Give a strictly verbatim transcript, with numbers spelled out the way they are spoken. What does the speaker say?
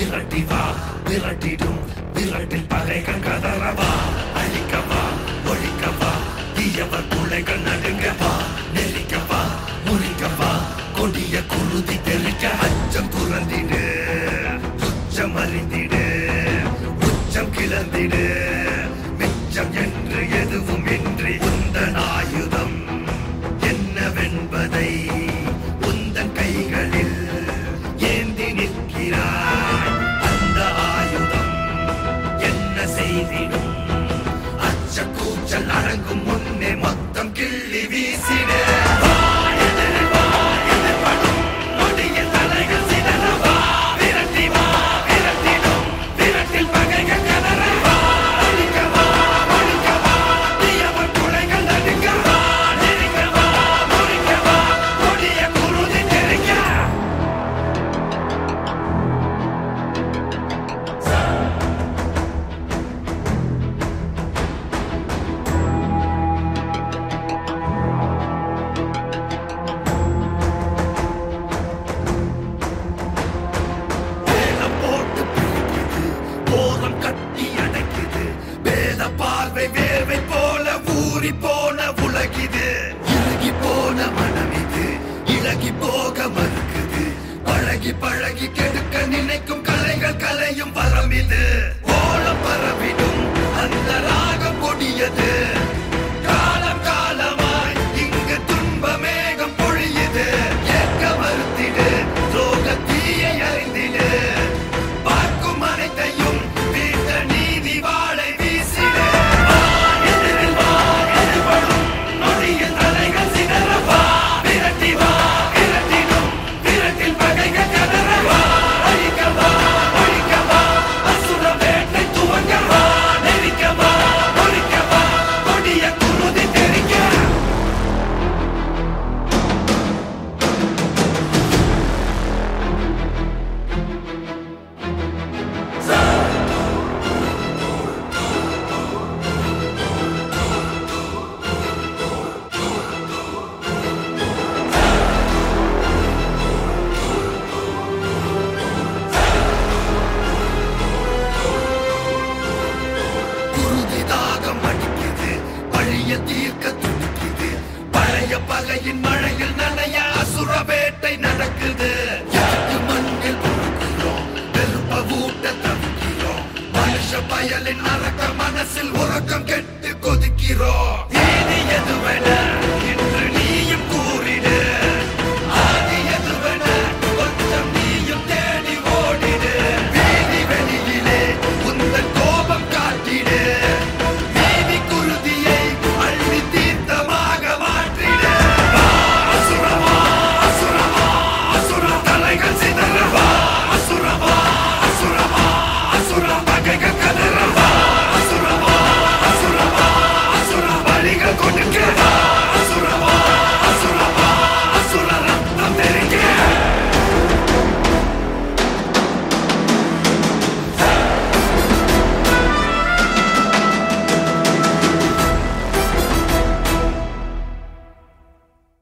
விரட்டிவா விரட்டிடும் விரட்டில் பகைகள் கதறவா அழிக்கவா ஒழிக்கவா தீயவர் பிள்ளைகள் நடுங்கவா நெருக்கவா முறிக்கவா கொடிய குருதி தெளிக்க அச்சம் துறந்திடு உச்சம் அறிந்திடு உச்சம் கிளந்திடு மிச்சம் என்று எதுவும் இன்றி உந்தன் ஆயுதம் என்னவென்பதை உந்தன் கைகளில் ஏந்தி நிற்கிறாய் அந்த ஆயுதம் என்ன செய்திடும் அச்ச கூச்சல் அடங்கும் முன்னே மொத்தம் கிள்ளி வீசிடு போன உலகிது இறுகி போன மனம் இது இழகி போக மறுக்குது பழகி பழகி கெடுக்க நினைக்கும் கலைகள் கலையும் வரம் இது ஓலம் பரவிடும் அந்த ராகம் கொடியது காலம் காலமாய் இங்கு துன்ப மேகம் பொழியுது ஏற்க மறுத்திடு துரோக தீயை அறிந்திடு பார்க்கும் அனைத்தையும் வீட்ட நீதி வாழை வீசிடு தீர்க்க துடிக்குது பழைய பகையின் மழையில் நனைய அசுர வேட்டை நடக்குது மண்ணில் பொறுக்கிறோம் வெறுப்ப ஊட்ட தவிக்கிறோம் மனுஷ பயலின் அரக்க மனசில் உறக்கம் கெட்டு கொதிக்கிறோம்